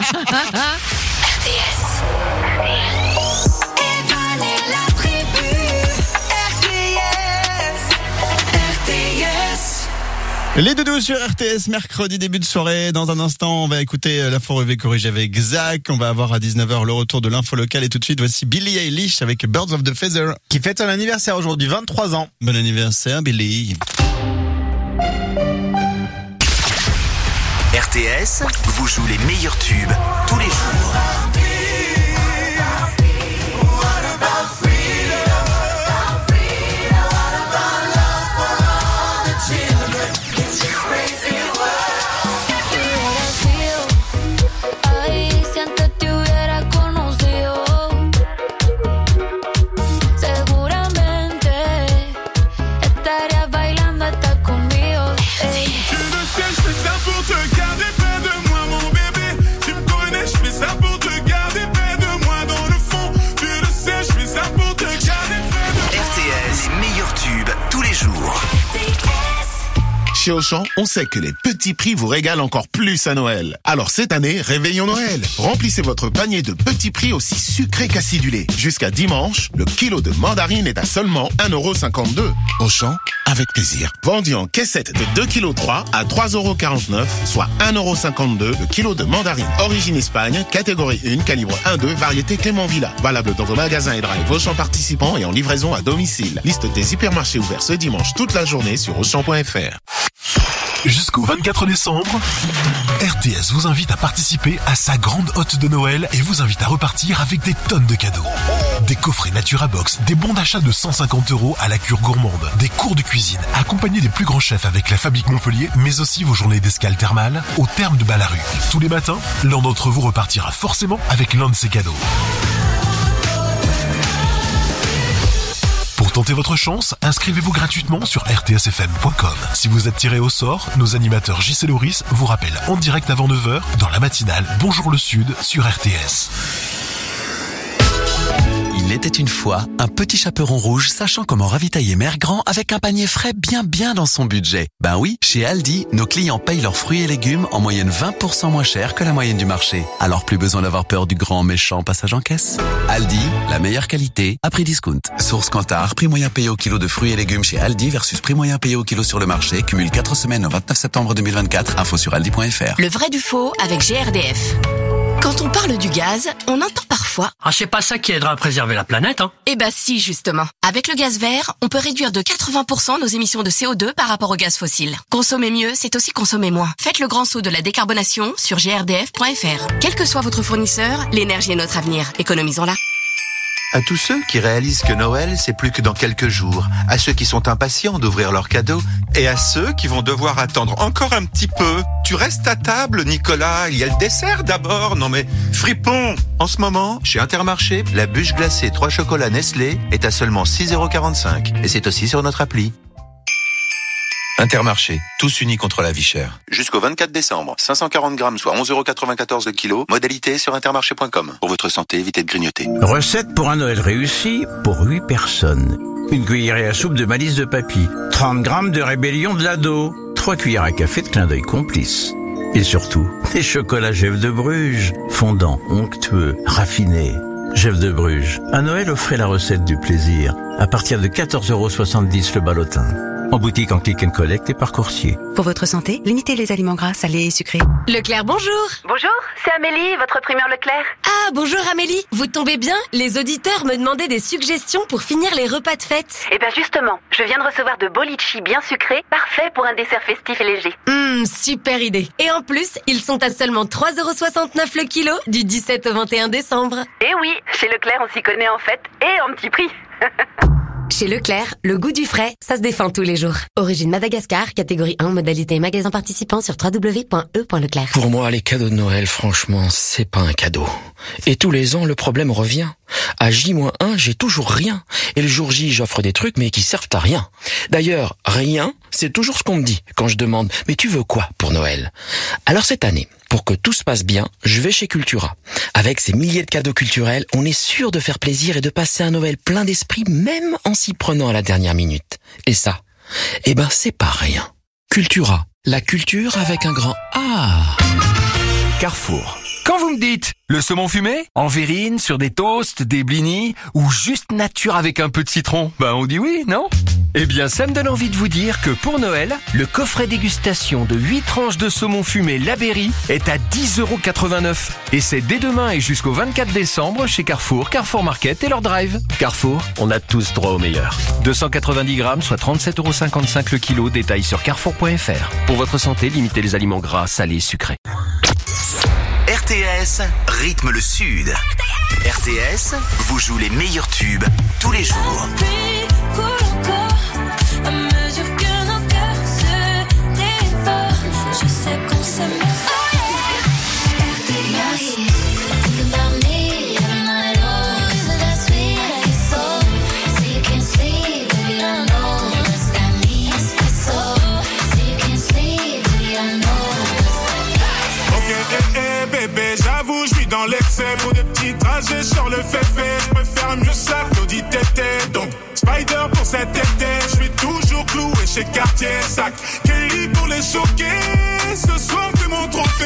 Les doudous sur RTS, mercredi début de soirée. Dans un instant, on va écouter l'info revue corrigée avec Zach. On va avoir à 19h le retour de l'info locale. Et tout de suite, voici Billie Eilish avec Birds of the Feather, qui fête son anniversaire aujourd'hui, 23 ans. Bon anniversaire, Billie. RTS vous joue les meilleurs tubes tous les jours. Chez Auchan, on sait que les petits prix vous régalent encore plus à Noël. Alors cette année, réveillons Noël. Remplissez votre panier de petits prix aussi sucrés qu'acidulés. Jusqu'à dimanche, le kilo de mandarine est à seulement 1,52 €. Auchan, avec plaisir. Vendu en caissette de 2,3 kg à 3,49 €, soit 1,52 € le kilo de mandarine. Origine Espagne, catégorie 1, calibre 1,2, variété Clément Villa. Valable dans vos magasins et drive Auchan participants et en livraison à domicile. Liste des hypermarchés ouverts ce dimanche toute la journée sur Auchan.fr. Jusqu'au 24 décembre, RTS vous invite à participer à sa grande hotte de Noël et vous invite à repartir avec des tonnes de cadeaux. Des coffrets Naturabox, des bons d'achat de 150 € à la cure gourmande, des cours de cuisine, accompagnés des plus grands chefs avec la Fabrique Montpellier, mais aussi vos journées d'escale thermale au terme de Ballaruc. Tous les matins, l'un d'entre vous repartira forcément avec l'un de ces cadeaux. Pour tenter votre chance, inscrivez-vous gratuitement sur rtsfm.com. Si vous êtes tiré au sort, nos animateurs J.C. Loris vous rappellent en direct avant 9h dans la matinale Bonjour le Sud sur RTS. Il était une fois un petit chaperon rouge sachant comment ravitailler Mère Grand avec un panier frais bien dans son budget. Ben oui, chez Aldi, nos clients payent leurs fruits et légumes en moyenne 20% moins cher que la moyenne du marché. Alors plus besoin d'avoir peur du grand méchant passage en caisse. Aldi, la meilleure qualité à prix discount. Source Kantar, prix moyen payé au kilo de fruits et légumes chez Aldi versus prix moyen payé au kilo sur le marché. Cumule 4 semaines au 29 septembre 2024. Info sur aldi.fr. Le vrai du faux avec GRDF. Quand on parle du gaz, on entend parfois « Ah, c'est pas ça qui aidera à préserver la planète, hein ?» Eh ben si, justement. Avec le gaz vert, on peut réduire de 80% nos émissions de CO2 par rapport au gaz fossile. Consommer mieux, c'est aussi consommer moins. Faites le grand saut de la décarbonation sur grdf.fr. Quel que soit votre fournisseur, l'énergie est notre avenir. Économisons-la. À tous ceux qui réalisent que Noël, c'est plus que dans quelques jours, à ceux qui sont impatients d'ouvrir leurs cadeaux, et à ceux qui vont devoir attendre encore un petit peu. Tu restes à table, Nicolas, il y a le dessert d'abord. Non mais, fripon! En ce moment, chez Intermarché, la bûche glacée 3 chocolats Nestlé est à seulement 6,45 €. Et c'est aussi sur notre appli. Intermarché, tous unis contre la vie chère. Jusqu'au 24 décembre, 540 grammes, soit 11,94 € le kilo. Modalité sur intermarché.com. Pour votre santé, évitez de grignoter. Recette pour un Noël réussi pour 8 personnes. Une cuillerée à soupe de malice de papy. 30 grammes de rébellion de l'ado. 3 cuillères à café de clin d'œil complice. Et surtout, des chocolats Gev de Bruges. Fondants, onctueux, raffinés. Gev de Bruges. À Noël, offrez la recette du plaisir. À partir de 14,70 € le ballotin. En boutique, en click and collect et par coursier. Pour votre santé, limitez les aliments gras, salés et sucrés. Leclerc, bonjour. Bonjour, c'est Amélie, votre primeur Leclerc. Ah, bonjour Amélie. Vous tombez bien? Les auditeurs me demandaient des suggestions pour finir les repas de fête. Eh ben justement, je viens de recevoir de beaux litchis bien sucrés, parfait pour un dessert festif et léger. Super idée. Et en plus, ils sont à seulement 3,69 € le kilo du 17 au 21 décembre. Eh oui, chez Leclerc, on s'y connaît en fait, et en petit prix. Chez Leclerc, le goût du frais, ça se défend tous les jours. Origine Madagascar, catégorie 1, modalité magasin participant sur www.e.leclerc. Pour moi, les cadeaux de Noël, franchement, c'est pas un cadeau. Et tous les ans, le problème revient. À J-1, j'ai toujours rien. Et le jour J, j'offre des trucs, mais qui servent à rien. D'ailleurs, rien, c'est toujours ce qu'on me dit quand je demande « Mais tu veux quoi pour Noël ?» Alors cette année, pour que tout se passe bien, je vais chez Cultura. Avec ces milliers de cadeaux culturels, on est sûr de faire plaisir et de passer un Noël plein d'esprit, même en s'y prenant à la dernière minute. Et ça, c'est pas rien. Cultura, la culture avec un grand A. Carrefour. Quand vous me dites le saumon fumé, en verrine, sur des toasts, des blinis, ou juste nature avec un peu de citron, on dit oui, non? Eh bien, ça me donne envie de vous dire que pour Noël, le coffret dégustation de 8 tranches de saumon fumé La Berry est à 10,89 €. Et c'est dès demain et jusqu'au 24 décembre chez Carrefour, Carrefour Market et leur drive. Carrefour, on a tous droit au meilleur. 290 grammes, soit 37,55 € le kilo, détail sur carrefour.fr. Pour votre santé, limitez les aliments gras, salés, sucrés. RTS rythme le Sud. RTS vous joue les meilleurs tubes tous les jours. À mesure que nos cœurs se dévorent, je sais qu'on s'aime. Bébé, j'avoue, je vis dans l'excès. Pour des petits trajets, sur le fait, je préfère mieux ça que l'audit tété. Donc, Spider pour cet été, je suis toujours cloué chez Cartier. Sac, Kelly pour les choquer. Ce soir, t'es mon trophée.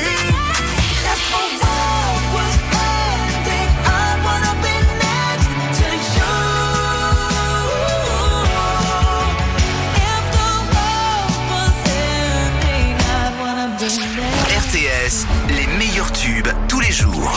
RTS, les meilleurs tubes tous les jours.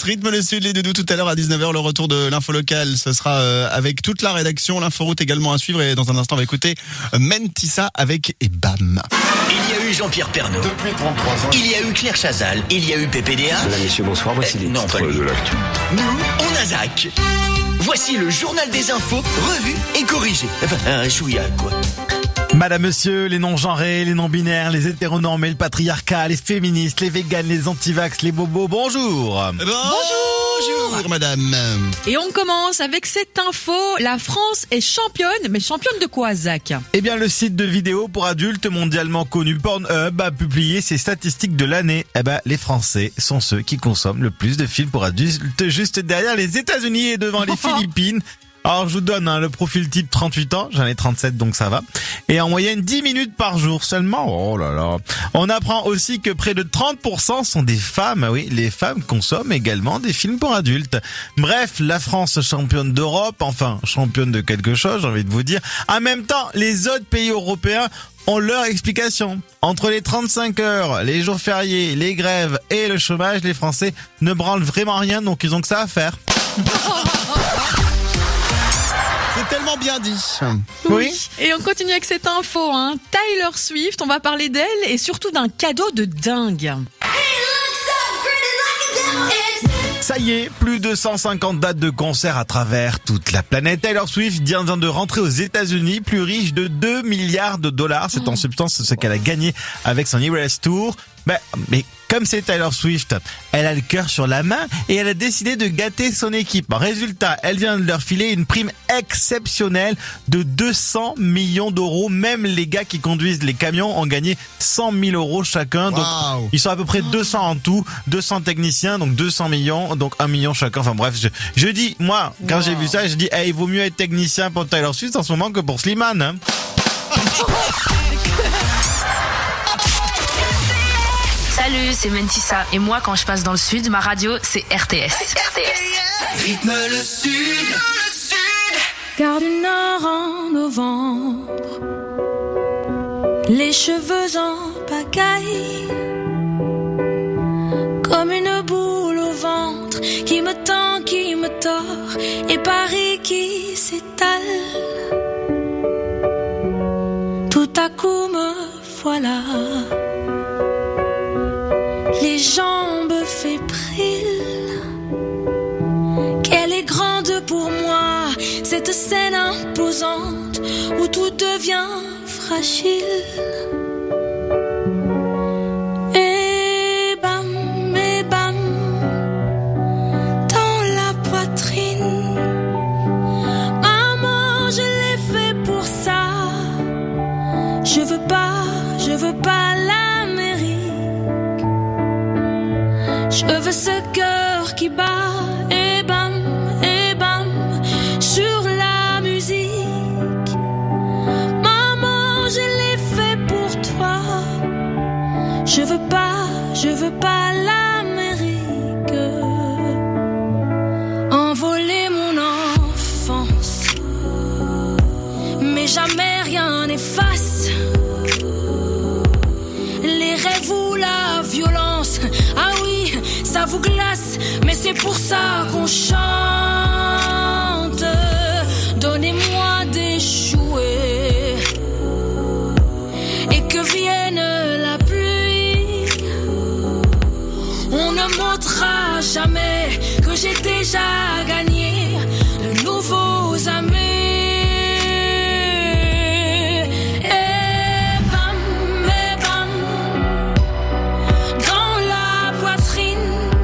Rythme le Sud, les doudous tout à l'heure à 19h, le retour de l'info locale. Ce sera avec toute la rédaction, l'inforoute également à suivre. Et dans un instant, on va écouter Mentissa avec Et Bam. Il y a eu Jean-Pierre Pernaut. Depuis 33 ans. Il y a eu Claire Chazal. Il y a eu PPDA. Mesdames, messieurs, bonsoir. Voici les titres de l'actu. Nous, on a Zach. Voici le journal des infos, revu et corrigé. Enfin, un chouïa, quoi. Madame, monsieur, les non-genrés, les non-binaires, les hétéronormés, le patriarcat, les féministes, les véganes, les antivax, les bobos, bonjour. Bonjour, madame. Et on commence avec cette info. La France est championne, mais championne de quoi, Zach? Eh bien, le site de vidéos pour adultes mondialement connu Pornhub a publié ses statistiques de l'année. Eh ben, les Français sont ceux qui consomment le plus de films pour adultes, juste derrière les États-Unis et devant les Philippines. Alors, je vous donne le profil type 38 ans, j'en ai 37 donc ça va. Et en moyenne 10 minutes par jour seulement. Oh là là. On apprend aussi que près de 30% sont des femmes. Oui, les femmes consomment également des films pour adultes. Bref, la France championne d'Europe, enfin championne de quelque chose, j'ai envie de vous dire. En même temps, les autres pays européens ont leur explication. Entre les 35 heures, les jours fériés, les grèves et le chômage, les Français ne branlent vraiment rien, donc ils ont que ça à faire. C'est tellement bien dit. Oui. Et on continue avec cette info, hein. Taylor Swift, on va parler d'elle et surtout d'un cadeau de dingue. Ça y est, plus de 150 dates de concerts à travers toute la planète. Taylor Swift vient de rentrer aux États-Unis, plus riche de 2 milliards de dollars. C'est en substance ce qu'elle a gagné avec son Eras Tour. Mais comme c'est Taylor Swift, elle a le cœur sur la main et elle a décidé de gâter son équipe. Résultat, elle vient de leur filer une prime exceptionnelle de 200 millions d'euros. Même les gars qui conduisent les camions ont gagné 100 000 euros chacun. Donc, ils sont à peu près 200 en tout, 200 techniciens, donc 200 millions, donc 1 million chacun. Enfin bref, je dis, moi, quand j'ai vu ça, je dis, il vaut mieux être technicien pour Taylor Swift en ce moment que pour Slimane, hein. Salut, c'est Mentissa. Et moi, quand je passe dans le sud, ma radio, c'est RTS. Rythme le Sud. Gare du Nord en novembre, les cheveux en pagaille, comme une boule au ventre qui me tend, qui me tord, et Paris qui s'étale. Tout à coup me voilà, les jambes fébriles. Qu'elle est grande pour moi, cette scène imposante où tout devient fragile. Et bam, dans la poitrine. Maman, je l'ai fait pour ça. Je veux pas l'Amérique. Je veux ce cœur qui bat. Et bam, sur la musique. Maman, je l'ai fait pour toi. Je veux pas l'Amérique. Envoler mon enfance, mais jamais rien n'efface les rêves ou la violence. Ah oui, ça vous glace, mais c'est pour ça qu'on chante. Donnez-moi des jouets et que vienne la pluie. On ne montrera jamais que j'ai déjà gagné de nouveaux amis.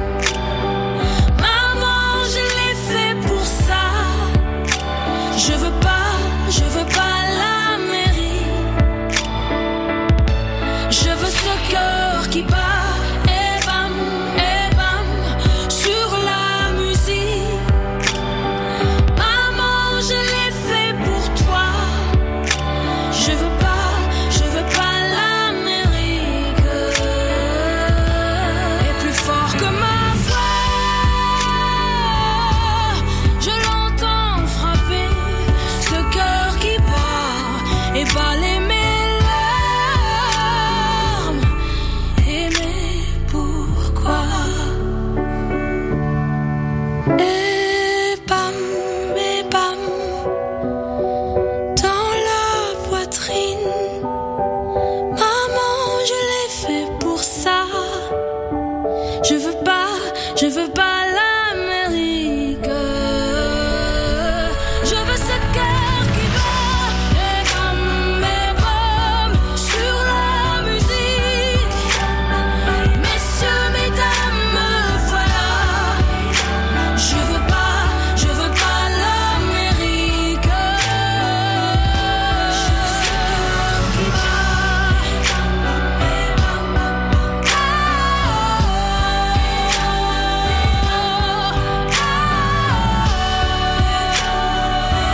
Je veux